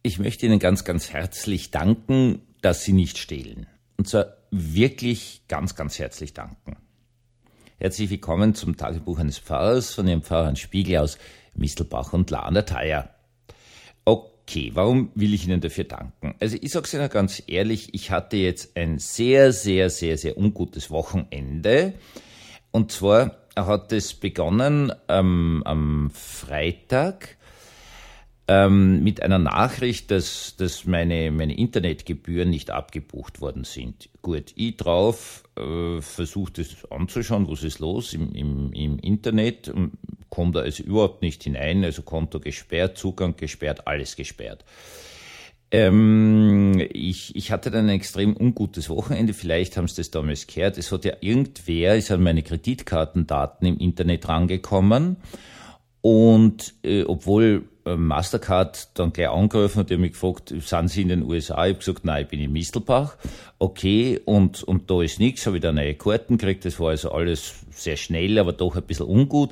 Ich möchte Ihnen ganz, ganz herzlich danken, dass Sie nicht stehlen. Und zwar wirklich ganz, ganz herzlich danken. Herzlich willkommen zum Tagebuch eines Pfarrers von Ihrem Pfarrer Hans Spiegel aus Mistelbach und La an der Thaya. Okay, warum will ich Ihnen dafür danken? Also ich sage es Ihnen ganz ehrlich, ich hatte jetzt ein sehr, sehr, sehr, sehr ungutes Wochenende. Und zwar hat es begonnen am Freitag mit einer Nachricht, dass meine Internetgebühren nicht abgebucht worden sind. Gut, ich drauf versuche das anzuschauen, was ist los im Internet, komme da also überhaupt nicht hinein, also Konto gesperrt, Zugang gesperrt, alles gesperrt. Ich hatte dann ein extrem ungutes Wochenende, vielleicht haben Sie das damals gehört, es hat ja irgendwer, ist an meine Kreditkartendaten im Internet rangekommen und obwohl Mastercard dann gleich angerufen hat, die haben mich gefragt, sind Sie in den USA? Ich habe gesagt, nein, ich bin in Mistelbach. Okay, und da ist nichts, habe ich dann neue Karten gekriegt, das war also alles sehr schnell, aber doch ein bisschen ungut.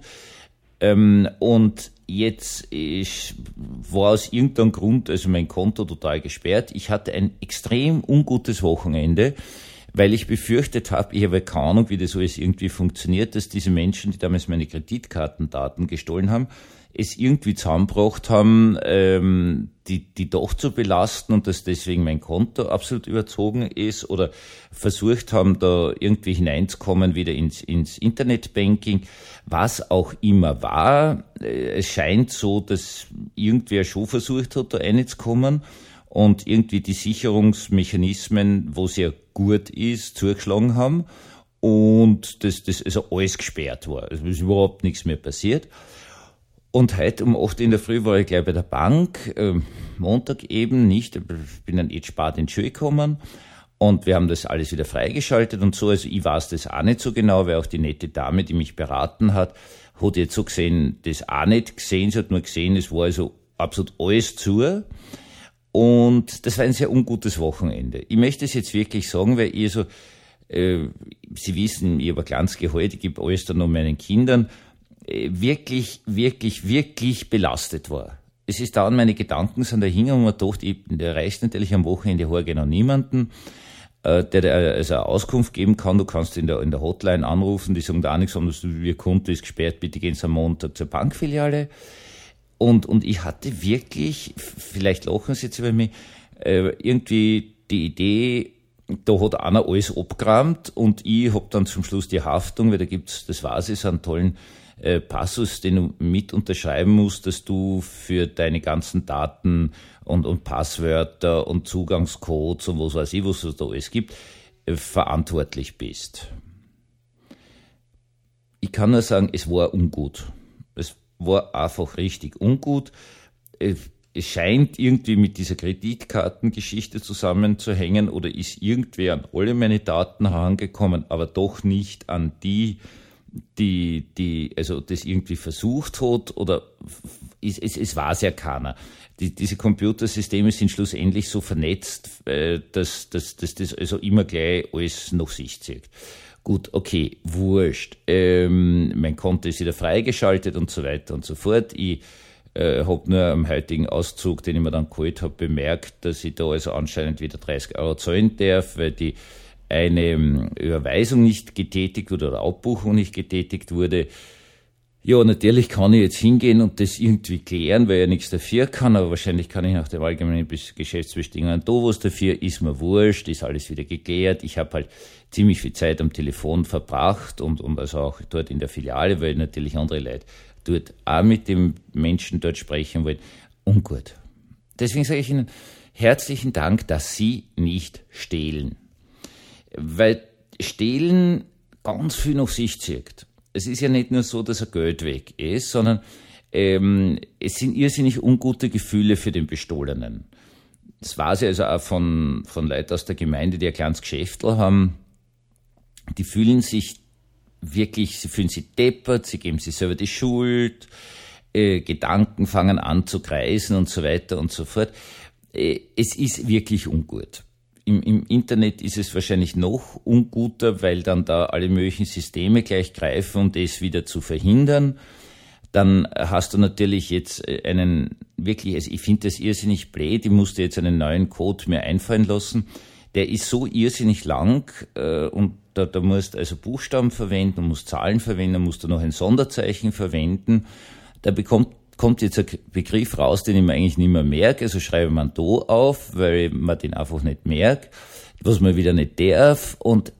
Und jetzt war aus irgendeinem Grund also mein Konto total gesperrt. Ich hatte ein extrem ungutes Wochenende, weil ich befürchtet habe, ich habe keine Ahnung, wie das alles irgendwie funktioniert, dass diese Menschen, die damals meine Kreditkartendaten gestohlen haben, es irgendwie zusammengebracht haben, die doch zu belasten und dass deswegen mein Konto absolut überzogen ist oder versucht haben, da irgendwie hineinzukommen wieder ins Internetbanking, was auch immer war. Es scheint so, dass irgendwer schon versucht hat, da reinzukommen und irgendwie die Sicherungsmechanismen, wo es ja gut ist, zugeschlagen haben und das also alles gesperrt war. Also ist überhaupt nichts mehr passiert. Und heute um 8 in der Früh war ich gleich bei der Bank, Montag eben nicht, ich bin dann spät in die Schule gekommen und wir haben das alles wieder freigeschaltet und so, also ich weiß das auch nicht so genau, weil auch die nette Dame, die mich beraten hat jetzt so gesehen, das auch nicht gesehen, sie hat nur gesehen, es war also absolut alles zu und das war ein sehr ungutes Wochenende. Ich möchte es jetzt wirklich sagen, weil ihr so, Sie wissen, ich habe ein kleines Gehalt, ich gebe alles dann noch meinen Kindern, wirklich belastet war. Es ist da, meine Gedanken sind da hingegangen und man dachte, ich erreichst natürlich am Wochenende genau niemanden, der also eine Auskunft geben kann. Du kannst in der Hotline anrufen, die sagen da auch nichts anderes, Ihr Konto ist gesperrt, bitte gehen Sie am Montag zur Bankfiliale. Und ich hatte wirklich, vielleicht lachen Sie jetzt über mich, irgendwie die Idee, da hat einer alles abgeräumt und ich hab dann zum Schluss die Haftung, weil da gibt's, das weiß ich, so einen tollen Passus, den du mit unterschreiben musst, dass du für deine ganzen Daten und Passwörter und Zugangscodes und was weiß ich, was es da alles gibt, verantwortlich bist. Ich kann nur sagen, es war ungut. Es war einfach richtig ungut. Es scheint irgendwie mit dieser Kreditkartengeschichte zusammenzuhängen oder ist irgendwer an alle meine Daten herangekommen, aber doch nicht an die also das irgendwie versucht hat oder es weiß ja keiner. Diese Computersysteme sind schlussendlich so vernetzt, dass das also immer gleich alles nach sich zieht. Gut, okay, wurscht. Mein Konto ist wieder freigeschaltet und so weiter und so fort. Ich habe nur am heutigen Auszug, den ich mir dann geholt habe, bemerkt, dass ich da also anscheinend wieder 30 Euro zahlen darf, weil die eine Überweisung nicht getätigt wurde oder Abbuchung nicht getätigt wurde. Ja, natürlich kann ich jetzt hingehen und das irgendwie klären, weil ich ja nichts dafür kann, aber wahrscheinlich kann ich nach den allgemeinen Geschäftsbestimmungen da was dafür, ist mir wurscht, ist alles wieder geklärt. Ich habe halt ziemlich viel Zeit am Telefon verbracht und also auch dort in der Filiale, weil natürlich andere Leute dort auch mit dem Menschen dort sprechen wollen. Ungut. Deswegen sage ich Ihnen herzlichen Dank, dass Sie nicht stehlen. Weil Stehlen ganz viel nach sich zieht. Es ist ja nicht nur so, dass Geld weg ist, sondern es sind irrsinnig ungute Gefühle für den Bestohlenen. Das weiß ich also auch von Leuten aus der Gemeinde, die ein kleines Geschäftl haben. Die fühlen sich wirklich, sie fühlen sich deppert, sie geben sich selber die Schuld, Gedanken fangen an zu kreisen und so weiter und so fort. Es ist wirklich ungut. Im Internet ist es wahrscheinlich noch unguter, weil dann da alle möglichen Systeme gleich greifen, um das wieder zu verhindern. Dann hast du natürlich jetzt einen wirklich, also ich finde das irrsinnig blöd, ich musste jetzt einen neuen Code mir einfallen lassen. Der ist so irrsinnig lang und da musst du also Buchstaben verwenden, musst Zahlen verwenden, musst du noch ein Sonderzeichen verwenden. Da kommt jetzt ein Begriff raus, den ich mir eigentlich nicht mehr merke, also schreibe man da auf, weil man den einfach nicht merkt, was man wieder nicht darf und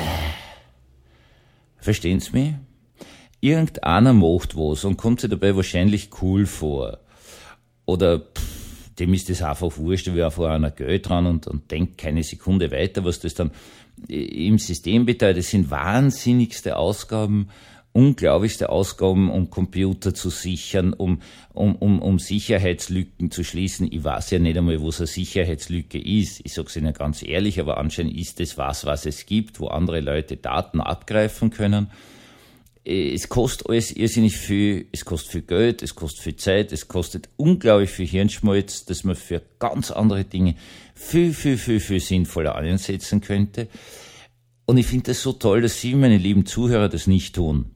verstehen Sie mich? Irgendeiner macht was und kommt sich dabei wahrscheinlich cool vor. Oder dem ist das einfach wurscht, wie einfach einer Geld dran und denkt keine Sekunde weiter, was das dann im System bedeutet. Das sind wahnsinnigste Ausgaben, unglaublichste Ausgaben, um Computer zu sichern, um Sicherheitslücken zu schließen. Ich weiß ja nicht einmal, was eine Sicherheitslücke ist. Ich sage es Ihnen ganz ehrlich, aber anscheinend ist das was es gibt, wo andere Leute Daten abgreifen können. Es kostet alles irrsinnig viel, es kostet viel Geld, es kostet viel Zeit, es kostet unglaublich viel Hirnschmalz, das man für ganz andere Dinge viel sinnvoller einsetzen könnte. Und ich finde das so toll, dass Sie, meine lieben Zuhörer, das nicht tun.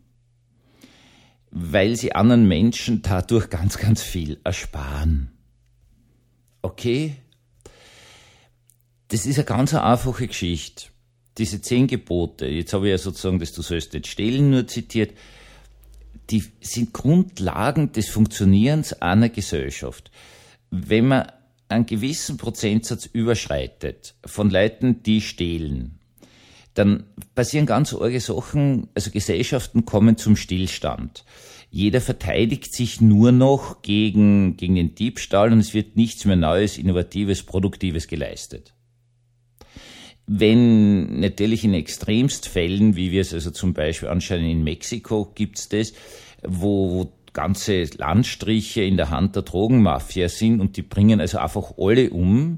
Weil Sie anderen Menschen dadurch ganz viel ersparen. Okay? Das ist eine ganz einfache Geschichte. Diese 10 Gebote, jetzt habe ich ja sozusagen das Du sollst nicht stehlen nur zitiert, die sind Grundlagen des Funktionierens einer Gesellschaft. Wenn man einen gewissen Prozentsatz überschreitet von Leuten, die stehlen, dann passieren ganz arge Sachen, also Gesellschaften kommen zum Stillstand. Jeder verteidigt sich nur noch gegen den Diebstahl und es wird nichts mehr Neues, Innovatives, Produktives geleistet. Wenn natürlich in Extremstfällen, wie wir es also zum Beispiel anscheinend in Mexiko gibt's das, wo ganze Landstriche in der Hand der Drogenmafia sind und die bringen also einfach alle um.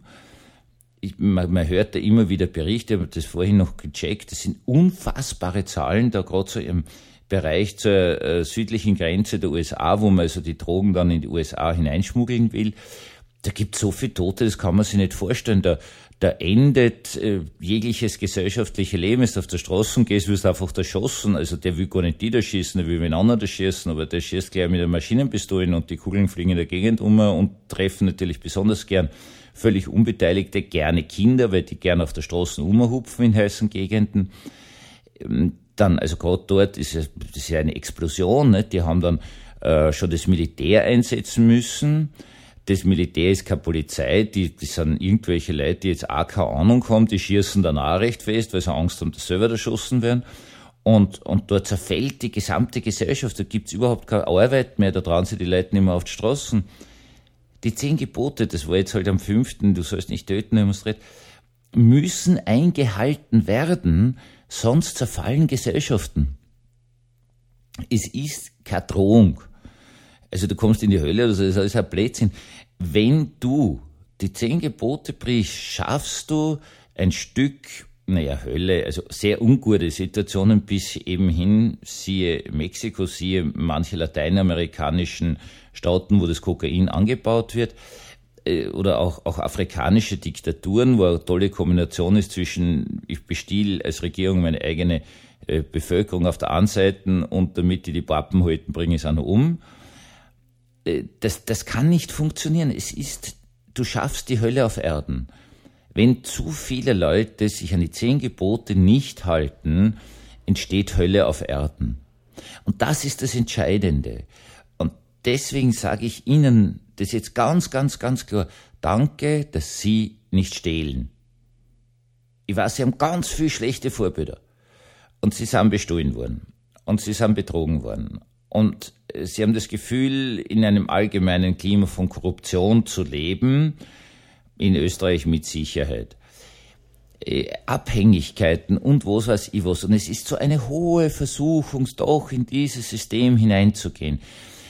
Man hört da immer wieder Berichte, ich habe das vorhin noch gecheckt, das sind unfassbare Zahlen, da gerade so im Bereich zur südlichen Grenze der USA, wo man also die Drogen dann in die USA hineinschmuggeln will. Da gibt's so viele Tote, das kann man sich nicht vorstellen. Da endet jegliches gesellschaftliche Leben. Wenn du auf der Straße gehst, wirst du einfach erschossen. Also der will gar nicht die da schießen, der will wen anderen da schießen, aber der schießt gleich mit der Maschinenpistole und die Kugeln fliegen in der Gegend um und treffen natürlich besonders gern völlig Unbeteiligte, gerne Kinder, weil die gern auf der Straße rumhupfen in heißen Gegenden. Dann, also gerade dort das ist ja eine Explosion, ne? Die haben dann schon das Militär einsetzen müssen. Das Militär ist keine Polizei, die sind irgendwelche Leute, die jetzt auch keine Ahnung haben, die schießen dann auch recht fest, weil sie Angst haben, dass sie selber erschossen werden. Und dort zerfällt die gesamte Gesellschaft, da gibt's überhaupt keine Arbeit mehr, da trauen sich die Leute nicht mehr auf die Straßen. Die 10 Gebote, das war jetzt halt am 5., du sollst nicht töten, demonstriert, müssen eingehalten werden, sonst zerfallen Gesellschaften. Es ist keine Drohung. Also du kommst in die Hölle oder so, das ist ein Blödsinn. Wenn du die 10 Gebote brichst, schaffst du ein Stück, Hölle, also sehr ungute Situationen bis eben hin, siehe Mexiko, siehe manche lateinamerikanischen Staaten, wo das Kokain angebaut wird, oder auch afrikanische Diktaturen, wo eine tolle Kombination ist zwischen, ich bestiel als Regierung meine eigene Bevölkerung auf der einen Seite und damit die Pappen halten, bringe ich es auch noch um. Das kann nicht funktionieren. Du schaffst die Hölle auf Erden. Wenn zu viele Leute sich an die 10 Gebote nicht halten, entsteht Hölle auf Erden. Und das ist das Entscheidende. Und deswegen sage ich Ihnen das jetzt ganz klar. Danke, dass Sie nicht stehlen. Ich weiß, Sie haben ganz viel schlechte Vorbilder. Und Sie sind bestohlen worden. Und Sie sind betrogen worden. Und Sie haben das Gefühl, in einem allgemeinen Klima von Korruption zu leben, in Österreich mit Sicherheit. Abhängigkeiten und was weiß ich was. Und es ist so eine hohe Versuchung, doch in dieses System hineinzugehen.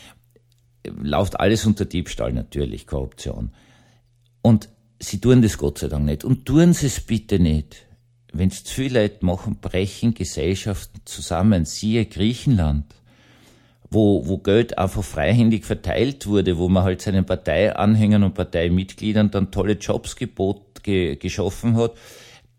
Läuft alles unter Diebstahl natürlich, Korruption. Und Sie tun das Gott sei Dank nicht. Und tun Sie es bitte nicht. Wenn es zu viele Leute machen, brechen Gesellschaften zusammen. Siehe Griechenland, wo Geld einfach freihändig verteilt wurde, wo man halt seinen Parteianhängern und Parteimitgliedern dann tolle Jobs geschaffen hat, die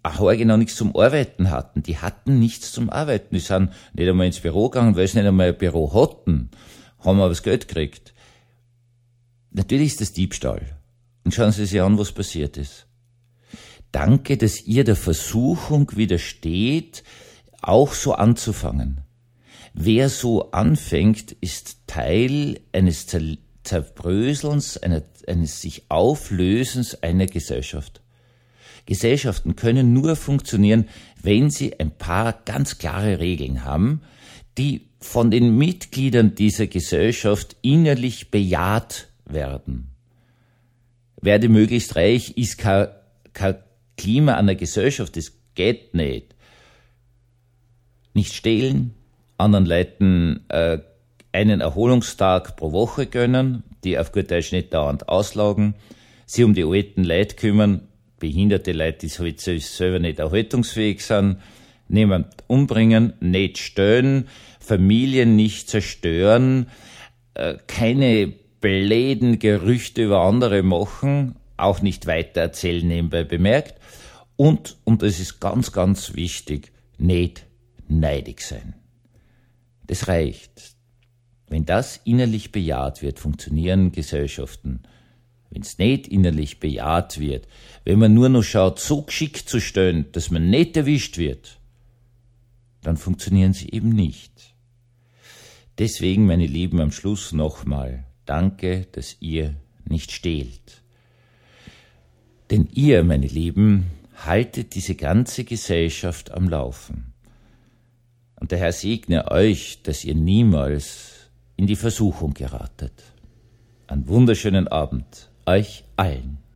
genau nichts zum Arbeiten hatten. Die hatten nichts zum Arbeiten. Die sind nicht einmal ins Büro gegangen, weil sie nicht einmal ein Büro hatten, haben aber das Geld gekriegt. Natürlich ist das Diebstahl. Und schauen Sie sich an, was passiert ist. Danke, dass ihr der Versuchung widersteht, auch so anzufangen. Wer so anfängt, ist Teil eines Zerbröselns, eines sich Auflösens einer Gesellschaft. Gesellschaften können nur funktionieren, wenn sie ein paar ganz klare Regeln haben, die von den Mitgliedern dieser Gesellschaft innerlich bejaht werden. Werde möglichst reich ist kein Klima einer Gesellschaft, das geht nicht. Nicht stehlen, anderen Leuten einen Erholungstag pro Woche gönnen, die auf gut Deutsch nicht dauernd auslagen, sie um die alten Leute kümmern, behinderte Leute, die halt selber nicht erhaltungsfähig sind, niemand umbringen, nicht stören, Familien nicht zerstören, keine bläden Gerüchte über andere machen, auch nicht weitererzählen nebenbei bemerkt und das ist ganz, ganz wichtig, nicht neidig sein. Das reicht. Wenn das innerlich bejaht wird, funktionieren Gesellschaften. Wenn es nicht innerlich bejaht wird, wenn man nur noch schaut, so geschickt zu stellen, dass man nicht erwischt wird, dann funktionieren sie eben nicht. Deswegen, meine Lieben, am Schluss nochmal, danke, dass ihr nicht stehlt. Denn ihr, meine Lieben, haltet diese ganze Gesellschaft am Laufen. Und der Herr segne euch, dass ihr niemals in die Versuchung geratet. Einen wunderschönen Abend euch allen.